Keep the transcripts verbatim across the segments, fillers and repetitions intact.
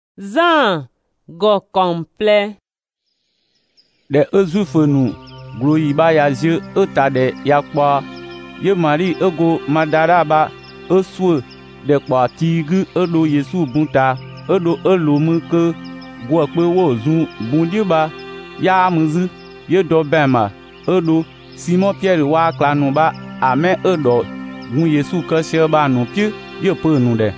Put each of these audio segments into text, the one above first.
Jean go complet. De ezufenu gloyi ba ya je eta de yakpa ye Marie ego Madara ba eswe de kwa tigu edo Yesu bunta edo elomu ke gwo pe wo zun bundi ba ya muzu ye do bema edo Simon Pierre wa klanu ba ame edo gun Yesu ke se ba nu pi ye pe nu de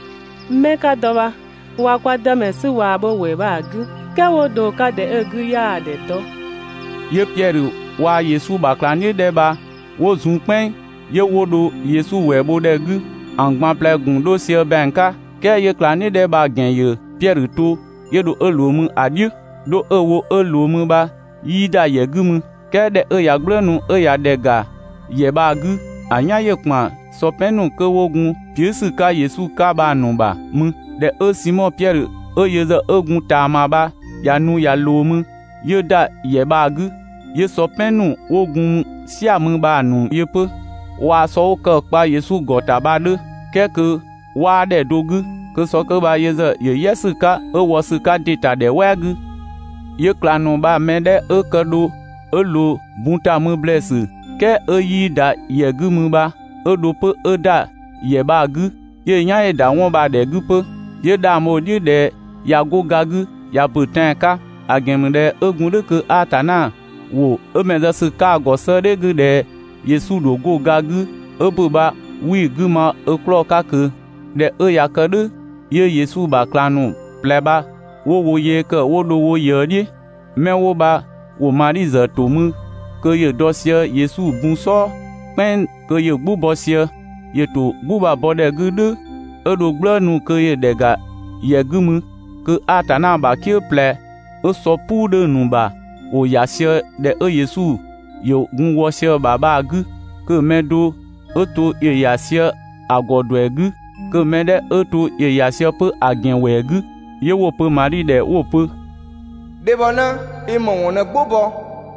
meka doba wa kwa dame si wa bo we ba gu ke wo do ka de egu ya de to ye Pierre wa Yesu ba klani de ba wo zun pen ye wo do Yesu we bo de gu angban ple gun do se benka ke ye klani de ba gen ye Pierre to ye do elomu adieu do ewo elomu ba yida ye gumu ke de e ya glenu e ya de ga ye ba gu anya ye kma so penu ke wogun piesu ka Yesu ka ba nu ba mu de e Simon Pierre e ye ze egun ta ma ba ya nu ya lomu ye da ye ba gu ye so penu wogun siamu ba nu ye pe wa so ke pa Yesu gota ba de ke ke wa de dogu ke so ke ba ye ze ye Yesu ka e wo su ka dita de wegu ye klanu ba me de e ke do e lo bunta mu blesse ke e yi da ye gu mu ba e do pe e da ye ba gu ye nya ye da won ba de gu pe ye da mo di de ya go ga gu ya putin ka agem de egun de ke atana wo e me de su ka go se de gu de Yesu do go ga gu e bu ba wi gu ma e klo ka ke de e ya ke de ye Yesu ba klanu pleba wo wo ye ke wo do wo ye di me wo ba wo mari ze to mu ke ye dosie Yesu bun so pen ke ye gbu bosie ye to gbu ba bode gu de e do glanu ke ye de ga ye gu mu ke atana ba ki ple e so pu de nu ba o ya sie de e Yesu yo gun wo sie ba ba gu ke me do e to ye ya sie agodo egu ke me de e to ye ya sie pe agen we egu ye wo pe mari de wo pe de bona e mo wona gbobo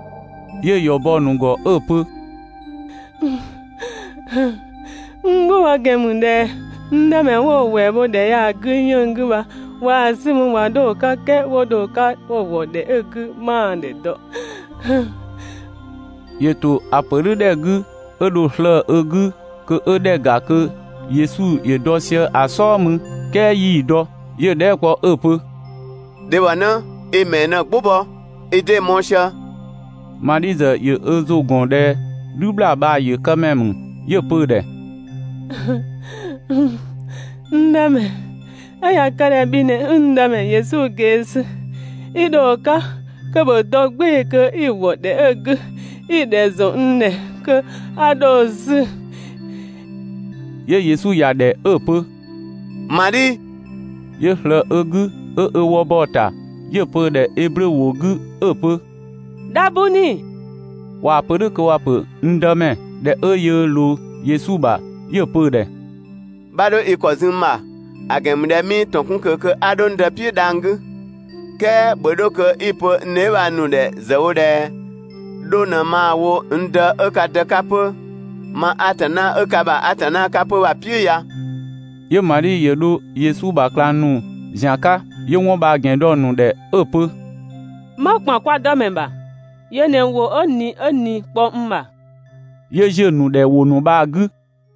ye yo bo nu go e pe ngo wa gemunde nda me wo we bo de ya gunyo nguba wa simu wa do ka ke wo do ka wo wo de egu ma de do ye to apere de gu e do hla egu ke e de ga ke Yesu ye dosie asomu ke yi do ye de ko e pe de wana e me na gbobo e de monsha Marize ye ezo gonde dubla ba ye kamem ye pe de ndame aya kare bi ne ndame Yesu gesi idoka ke bo dogbe ke iwo de egu idezo nne ke adozi ye Yesu ya de e pe Mari ye hla egu e e wo bota ye pe de ebre wo gu e pe dabuni wa pe de ko wa pe ndame de e ye lo Yesu ba ye pe de bado ikozima agem de mi tonkun ke ke adon de pi dangu ke bodo ke ipo ne ba nu de zo de do na ma wo nda e ka de kapo ma atana e ka ba atana kapo wa pi ya ye Mari ye do Yesu ba klanu janka ye won ba gen do nu de e pe ma pon kwa do memba ye ne wo oni oni po mma ye je nu de wo nu ba gu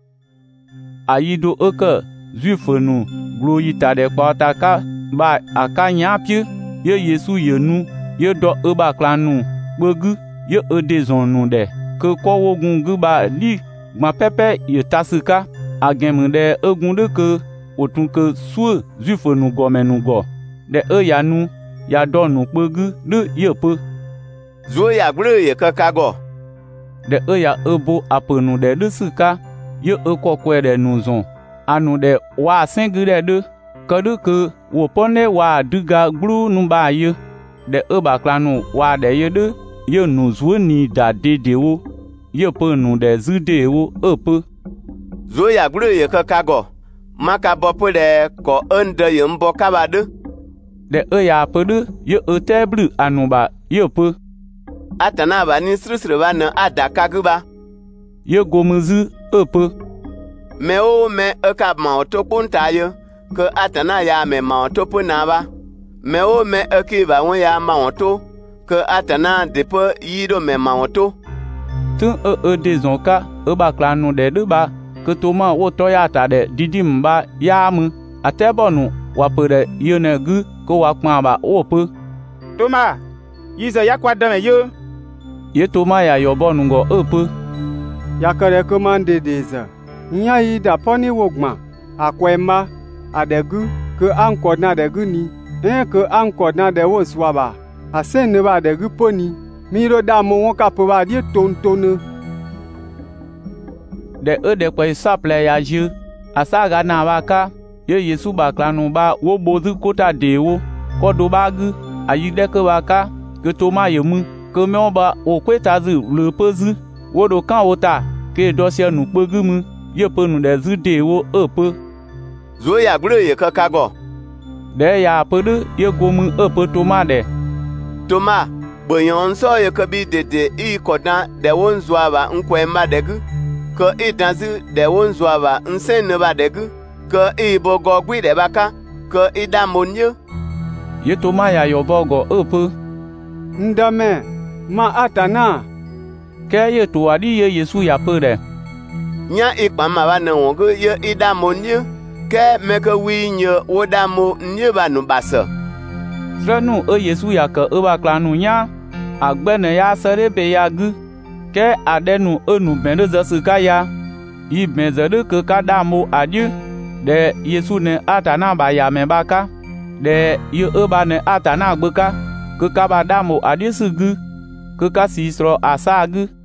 ayido eke zuifenu gloyi ta de kpata ka ba akanya pi ye Yesu ye nu ye do e ba klanu gbegu ye e de zonu de ke ko wogun gu ba li gba pepe ye tasika agem de egun de ke otun ke su zuifenu gomenu go de e ya nu ya do nu gbegu de ye pe zo ya gbre ye ka kago de e ya ebo apenu de de sika ye e kokwe de nu zon anu de wa sengu de de ke de ke wo pone wa duga glu nu ba ye de e ba klanu wa de ye de ye nu zo ni da de de wo ye pe nu de zu de wo e pe zo ya gbre ye ka kago maka bo pe de ko ende ye mbo ka ba de de e ya pe de ye e teblu anu ba ye pe atana ba ni srisre ba na adaka gu ba ye gomuzu e pe me o me e ka ma o to punta ye que atana ya me ma to pe na ba me o me eki ba won ya ma to que atana de pe yido me ma to tu e e de zonka e ba klanu de de ba que Thomas wo to ya ta de didim ba ya mu atebonu wa pe de yene gu ko wa kpa ba o pe Thomas yize ya kwa dame yo ye Thomas ya yo bonu ngo e pe ya kare commande deze nya yi da poni wogma akwema adegu que anko na degu ni en que anko na de wo swaba asen ne ba degu poni miro da mo won ka po ba die tontone de e de kwa saple ya je asaga na ba ka ye Yesu ba klanu ba wo bozu kota de wo kodo ba gu ayi de ke ba ka ke Thomas ye mu ke me ba o kweta zu le pezu wo do kan wo ta ke do se nu pegu mu ye pe nu de zu de wo e pe zo ya gbre ye ka kago de ya pe de ye go mu e pe Thomas de Thomas boyon so ye ka bi de de i kodan de won zuaba nkwe ma de gu ke i danzu de won zuaba nsen ne ba de gu ke i bo go gwi de baka ke i da monye ye Thomas ya yo bogo e pe ndame ma atana ke ye to adi ye Yesu ya pe de nya ikpa ma ba na won ge ye i da monye ke me ke wi nye wo da mo nye ba nu basa Trenu e Yesu ya ke e ba klanu nya agbene ya sere be ya gu ke adenu enu bende zesu ka ya yi benzede ke ka da mo adieu de Yesu ne atana ba ya me ba ka de ye e ba ne atana gbe ka ke ka ba da mo adieu su gu ke ka si sro asa gu